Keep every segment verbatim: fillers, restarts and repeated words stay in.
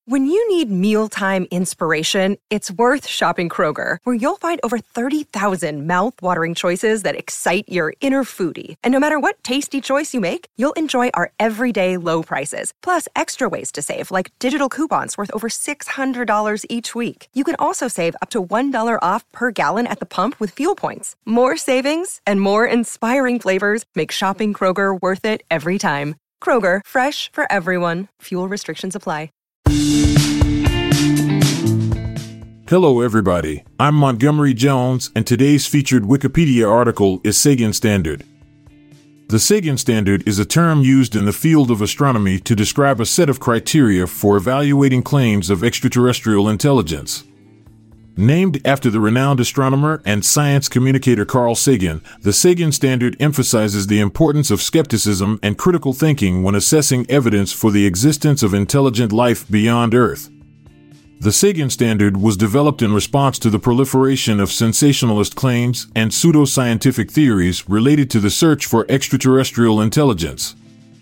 When you need mealtime inspiration, it's worth shopping Kroger, where you'll find over thirty thousand mouth-watering choices that excite your inner foodie. And no matter what tasty choice you make, you'll enjoy our everyday low prices, plus extra ways to save, like digital coupons worth over six hundred dollars each week. You can also save up to one dollar off per gallon at the pump with fuel points. More savings and more inspiring flavors make shopping Kroger worth it every time. Kroger, fresh for everyone. Fuel restrictions apply. Hello everybody, I'm Montgomery Jones, and today's featured Wikipedia article is Sagan Standard. The Sagan Standard is a term used in the field of astronomy to describe a set of criteria for evaluating claims of extraterrestrial intelligence. Named after the renowned astronomer and science communicator Carl Sagan, the Sagan Standard emphasizes the importance of skepticism and critical thinking when assessing evidence for the existence of intelligent life beyond Earth. The Sagan Standard was developed in response to the proliferation of sensationalist claims and pseudoscientific theories related to the search for extraterrestrial intelligence.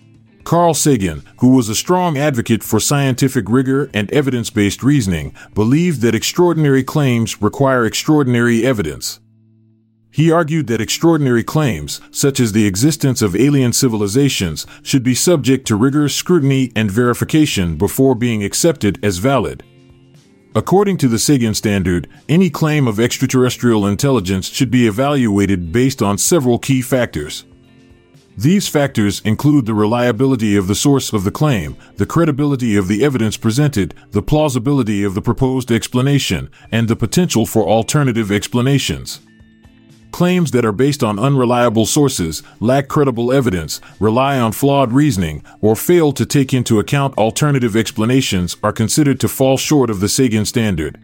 Carl Sagan, who was a strong advocate for scientific rigor and evidence-based reasoning, believed that extraordinary claims require extraordinary evidence. He argued that extraordinary claims, such as the existence of alien civilizations, should be subject to rigorous scrutiny and verification before being accepted as valid. According to the Sagan Standard, any claim of extraterrestrial intelligence should be evaluated based on several key factors. These factors include the reliability of the source of the claim, the credibility of the evidence presented, the plausibility of the proposed explanation, and the potential for alternative explanations. Claims that are based on unreliable sources, lack credible evidence, rely on flawed reasoning, or fail to take into account alternative explanations are considered to fall short of the Sagan Standard.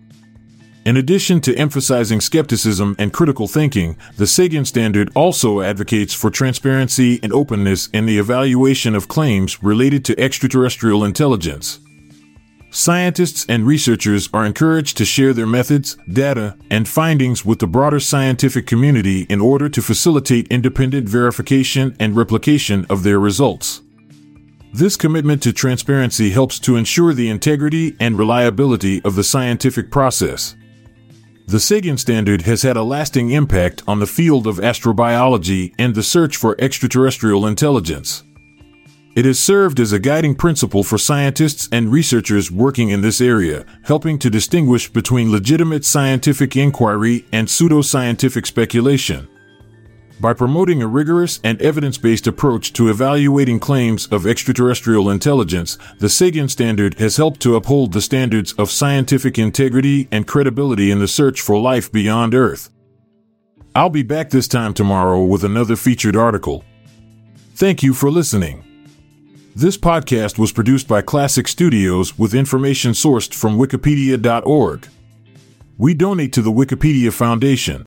In addition to emphasizing skepticism and critical thinking, the Sagan Standard also advocates for transparency and openness in the evaluation of claims related to extraterrestrial intelligence. Scientists and researchers are encouraged to share their methods, data, and findings with the broader scientific community in order to facilitate independent verification and replication of their results. This commitment to transparency helps to ensure the integrity and reliability of the scientific process. The Sagan Standard has had a lasting impact on the field of astrobiology and the search for extraterrestrial intelligence. It has served as a guiding principle for scientists and researchers working in this area, helping to distinguish between legitimate scientific inquiry and pseudoscientific speculation. By promoting a rigorous and evidence-based approach to evaluating claims of extraterrestrial intelligence, the Sagan Standard has helped to uphold the standards of scientific integrity and credibility in the search for life beyond Earth. I'll be back this time tomorrow with another featured article. Thank you for listening. This podcast was produced by Classic Studios with information sourced from wikipedia dot org. We donate to the Wikipedia Foundation,